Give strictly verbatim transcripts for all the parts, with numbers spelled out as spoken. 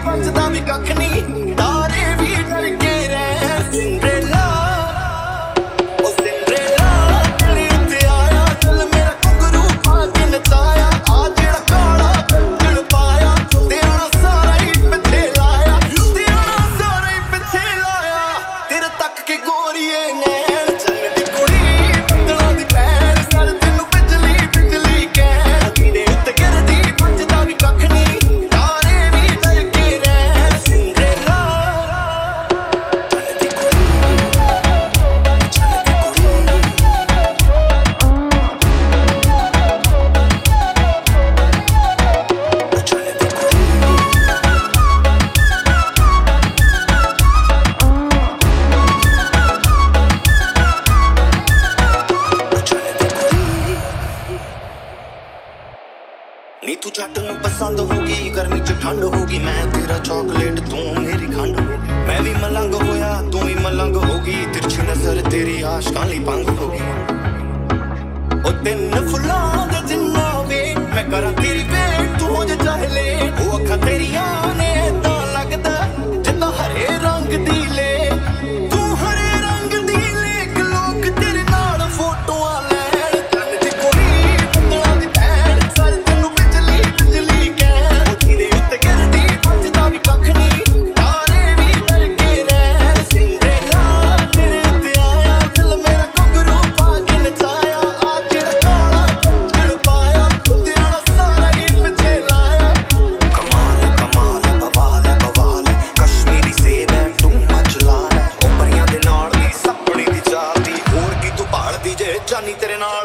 बचदा भी कख नहीं तारे भी डर के रह सिंड्रेला ओ सिंड्रेला तेरे उत्ते आया चल मेरा घुंघरू पा के नचाया आ जेड़ा काला कंगण पाया तेरा सारा ही पिछे लाया तेरा सारा ही पिछे लाया तेरे तक के गोरीए नैन चलदी कुड़ी बदलां दी पैर सर तैनू बिजली बिजली कह तेरे उत्ते गिरदी बचदा भी कख नहीं तारे भी डर के रह सिंड्रेला चलदी कुड़ी नी तू झट नूं पसंद होगी गर्मी च ठंड होगी मैं तेरा चॉकलेट तू मेरी खंड होगी मैं भी मलंग होया तू ही मलंग होगी तिरछी नजर तेरी आशकां लई भंग होगी ओ तिन्न फुल्लां दे जिन्ना वे मैं करां तेरी वेट तू हो जा चाहे ले ओ अखां तेरियां ने तां लगदा जिद्दां हरे रंग दी ले तू हरे रंग दी ले कि लोक तेरे नाल फोटोआं लैण चल जी कुड़ी बदलां दी पैण सर तैनू बिजली बिजली कह ओ तेरे उत्ते गिरदी बचदा भी कख नहीं तारे भी डर के रह सिंड्रेला तेरे उत्ते आया चल मेरा घुंघरू पा के नचाया आ जेड़ा काला कंगण पाया तेरा सारा ही पिछे लाया कमाल कमाल बवाल बवाल कश्मीरी सेब है तू मचलाल ओ परियां दे नाल दी सपनी दी चाल दी होर की तू भालदी जे जानी तेरे नाल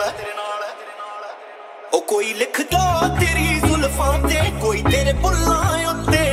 ओ कोई लिखदा तेरी जुल्फां ते कोई तेरे बुल्लां उत्ते